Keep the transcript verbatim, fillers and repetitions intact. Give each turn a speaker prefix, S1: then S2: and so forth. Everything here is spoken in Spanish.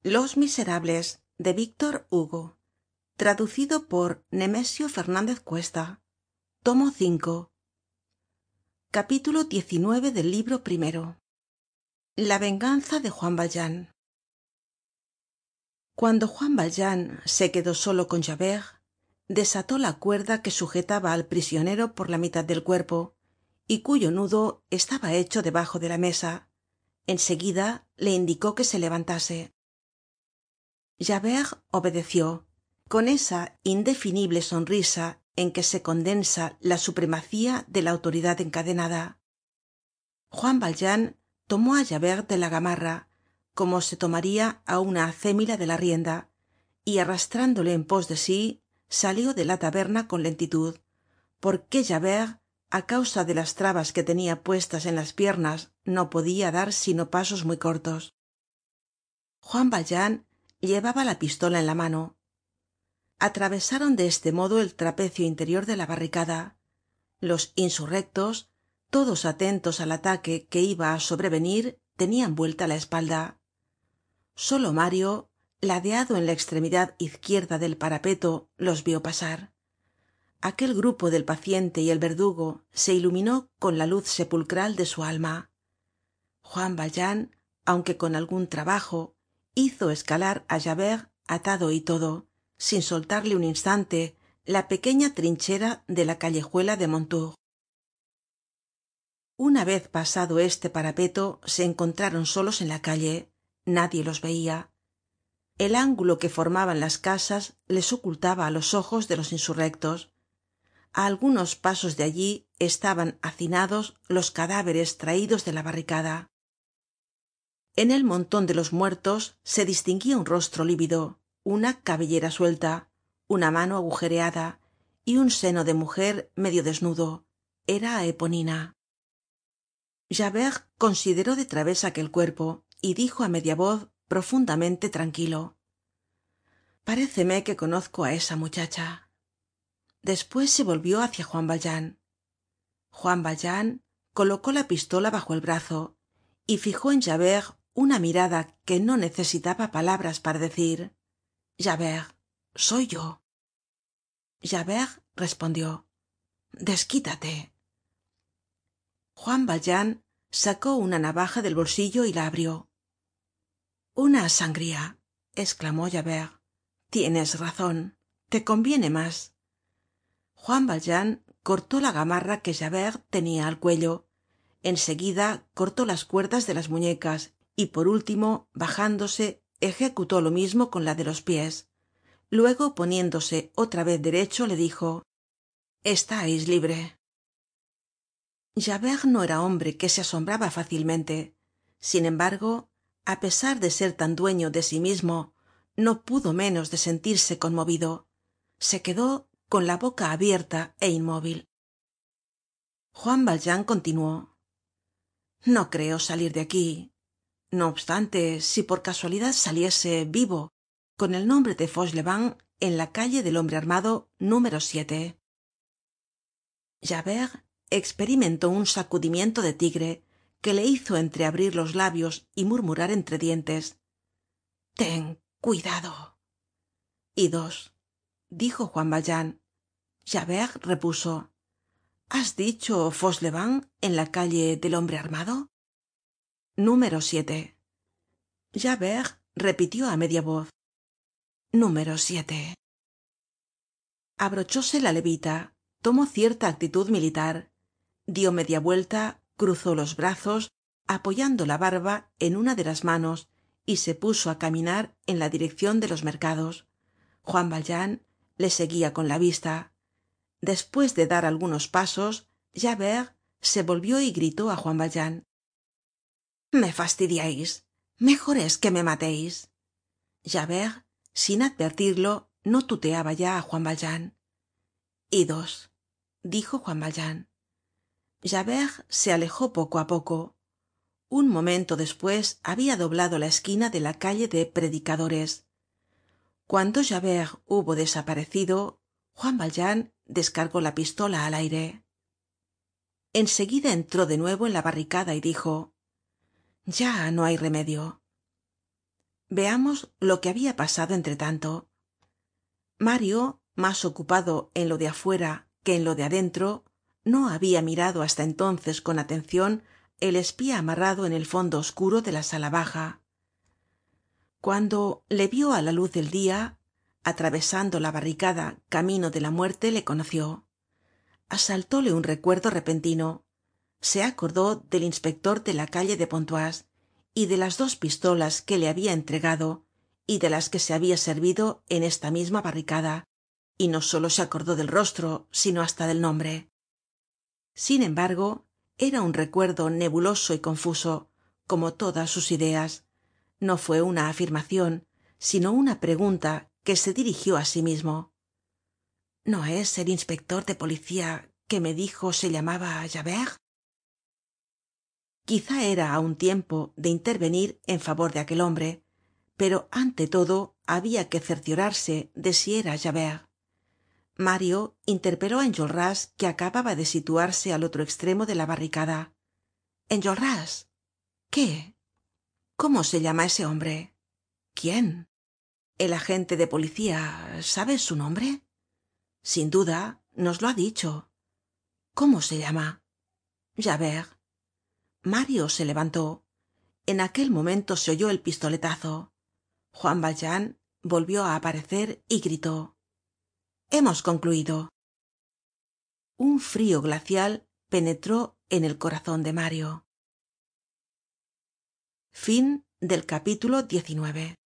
S1: Los Miserables, de Víctor Hugo, traducido por Nemesio Fernández Cuesta. Tomo cinco. Capítulo diecinueve del libro primero. La venganza de Juan Valjean. Cuando Juan Valjean se quedó solo con Javert, desató la cuerda que sujetaba al prisionero por la mitad del cuerpo y cuyo nudo estaba hecho debajo de la mesa. En seguida le indicó que se levantase. Javert obedeció, con esa indefinible sonrisa en que se condensa la supremacía de la autoridad encadenada. Juan Valjean tomó á Javert de la gamarra, como se tomaría á una acémila de la rienda, y arrastrándole en pos de sí, salió de la taberna con lentitud, porque Javert, á causa de las trabas que tenía puestas en las piernas, no podía dar sino pasos muy cortos. Juan Valjean llevaba la pistola en la mano. Atravesaron de este modo el trapecio interior de la barricada. Los insurrectos, todos atentos al ataque que iba á sobrevenir, tenían vuelta la espalda. Solo Mario, ladeado en la extremidad izquierda del parapeto, los vió pasar. Aquel grupo del paciente y el verdugo se iluminó con la luz sepulcral de su alma. Juan Valjean, aunque con algún trabajo, hizo escalar á Javert atado y todo, sin soltarle un instante, la pequeña trinchera de la callejuela de Mondetour. Una vez pasado este parapeto se encontraron solos en la calle. Nadie los veía. El ángulo que formaban las casas les ocultaba á los ojos de los insurrectos. A algunos pasos de allí estaban hacinados los cadáveres traídos de la barricada. En el montón de los muertos se distinguía un rostro lívido, una cabellera suelta, una mano agujereada y un seno de mujer medio desnudo. Era Eponina. Javert consideró de través aquel cuerpo y dijo á media voz, profundamente tranquilo: paréceme que conozco á esa muchacha. Después se volvió hacia Juan Valjean. Juan Valjean colocó la pistola bajo el brazo y fijó en Javert una mirada que no necesitaba palabras para decir: Javert, soy yo. Javert respondió: desquítate. Juan Valjean sacó una navaja del bolsillo y la abrió. Una sangría, exclamó Javert. Tienes razón, te conviene más. Juan Valjean cortó la gamarra que Javert tenía al cuello. En seguida cortó las cuerdas de las muñecas y por último, bajándose, ejecutó lo mismo con la de los pies. Luego, poniéndose otra vez derecho, le dijo: estáis libre. Javert no era hombre que se asombraba fácilmente. Sin embargo, a pesar de ser tan dueño de sí mismo, no pudo menos de sentirse conmovido. Se quedó con la boca abierta e inmóvil. Juan Valjean continuó: no creo salir de aquí. No obstante, si por casualidad saliese vivo, con el nombre de Fauchelevent, en la calle del Hombre Armado número siete. Javert experimentó un sacudimiento de tigre que le hizo entreabrir los labios y murmurar entre dientes: ten cuidado. Y dos, dijo Juan Valjean. Javert repuso: ¿has dicho Fauchelevent en la calle del Hombre Armado? Número siete. Javert repitió á media voz: número siete. Abrochóse la levita, tomó cierta actitud militar, dió media vuelta, cruzó los brazos, apoyando la barba en una de las manos, y se puso á caminar en la dirección de los mercados. Juan Valjean le seguía con la vista. Después de dar algunos pasos, Javert se volvió y gritó á Juan Valjean: me fastidiáis, mejor es que me matéis. Javert, sin advertirlo, no tuteaba ya á Juan Valjean. Idos, dijo Juan Valjean. Javert se alejó poco á poco. Un momento después había doblado la esquina de la calle de Predicadores. Cuando Javert hubo desaparecido, Juan Valjean descargó la pistola al aire. En seguida entró de nuevo en la barricada y dijo: ya no hay remedio. veamos lo que habia pasado entre tanto. Mario, más ocupado en lo de afuera que en lo de adentro, no habia mirado hasta entonces con atencion el espía amarrado en el fondo oscuro de la sala baja. Cuando le vió á la luz del dia, atravesando la barricada camino de la muerte, le conoció. Asaltóle un recuerdo repentino. Se acordó del inspector de la calle de pontoise y de las dos pistolas que le habia entregado y de las que se habia servido en esta misma barricada, y no solo se acordó del rostro, sino hasta del nombre. Sin embargo, era un recuerdo nebuloso y confuso, como todas sus ideas. No fue una afirmacion, sino una pregunta que se dirigió á sí mismo. ¿No es el inspector de policía que me dijo se llamaba Javert? Quizá era aun tiempo de intervenir en favor de aquel hombre, pero ante todo habia que cerciorarse de si era Javert. Mario interpeló á enjolras, que acababa de situarse al otro extremo de la barricada. Enjolras, ¿qué? ¿Cómo se llama ese hombre? ¿Quién? El agente de policía. ¿Sabes su nombre? Sin duda, nos lo ha dicho. ¿Cómo se llama? Javert. Mario se levantó. En aquel momento se oyó el pistoletazo. Juan Valjean volvió á aparecer y gritó: hemos concluido. Un frío glacial penetró en el corazon de Mario. Fin del capítulo diecinueve.